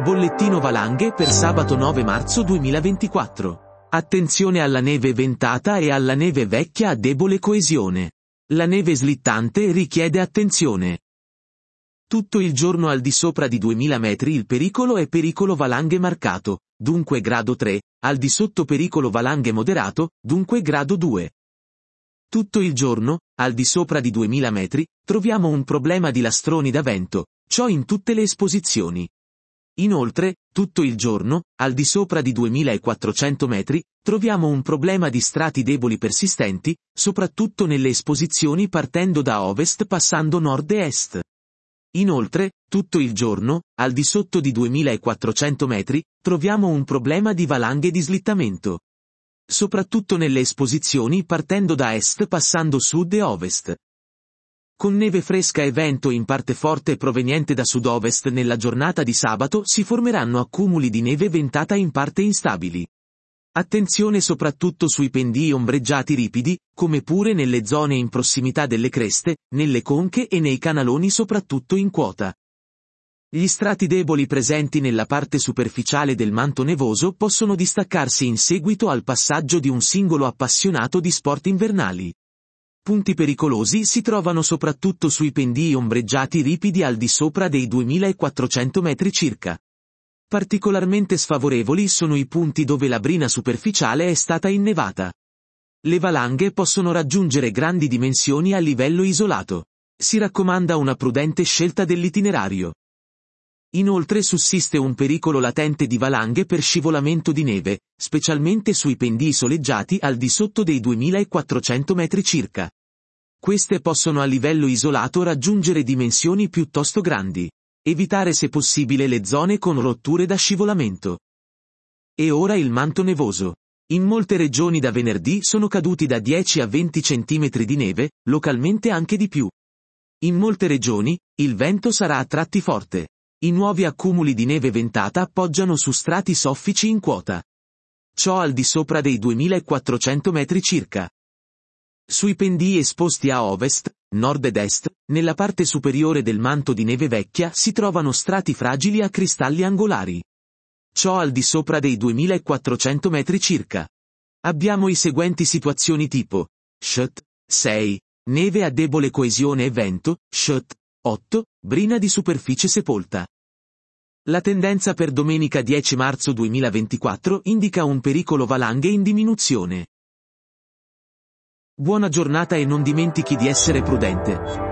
Bollettino valanghe per sabato 9 marzo 2024. Attenzione alla neve ventata e alla neve vecchia a debole coesione. La neve slittante richiede attenzione. Tutto il giorno al di sopra di 2000 metri il pericolo è pericolo valanghe marcato, dunque grado 3, al di sotto pericolo valanghe moderato, dunque grado 2. Tutto il giorno, al di sopra di 2000 metri, troviamo un problema di lastroni da vento, ciò in tutte le esposizioni. Inoltre, tutto il giorno, al di sopra di 2400 metri, troviamo un problema di strati deboli persistenti, soprattutto nelle esposizioni partendo da ovest passando nord e est. Inoltre, tutto il giorno, al di sotto di 2400 metri, troviamo un problema di valanghe di slittamento. Soprattutto nelle esposizioni partendo da est passando sud e ovest. Con neve fresca e vento in parte forte proveniente da sud-ovest nella giornata di sabato si formeranno accumuli di neve ventata in parte instabili. Attenzione soprattutto sui pendii ombreggiati ripidi, come pure nelle zone in prossimità delle creste, nelle conche e nei canaloni soprattutto in quota. Gli strati deboli presenti nella parte superficiale del manto nevoso possono distaccarsi in seguito al passaggio di un singolo appassionato di sport invernali. Punti pericolosi si trovano soprattutto sui pendii ombreggiati ripidi al di sopra dei 2400 metri circa. Particolarmente sfavorevoli sono i punti dove la brina superficiale è stata innevata. Le valanghe possono raggiungere grandi dimensioni a livello isolato. Si raccomanda una prudente scelta dell'itinerario. Inoltre sussiste un pericolo latente di valanghe per scivolamento di neve, specialmente sui pendii soleggiati al di sotto dei 2400 metri circa. Queste possono a livello isolato raggiungere dimensioni piuttosto grandi. Evitare se possibile le zone con rotture da scivolamento. E ora il manto nevoso. In molte regioni da venerdì sono caduti da 10 a 20 cm di neve, localmente anche di più. In molte regioni, il vento sarà a tratti forte. I nuovi accumuli di neve ventata appoggiano su strati soffici in quota. Ciò al di sopra dei 2400 metri circa. Sui pendii esposti a ovest, nord ed est, nella parte superiore del manto di neve vecchia si trovano strati fragili a cristalli angolari. Ciò al di sopra dei 2400 metri circa. Abbiamo i seguenti situazioni tipo: Shut, 6, neve a debole coesione e vento, Shut, 8, brina di superficie sepolta. La tendenza per domenica 10 marzo 2024 indica un pericolo valanghe in diminuzione. Buona giornata e non dimentichi di essere prudente.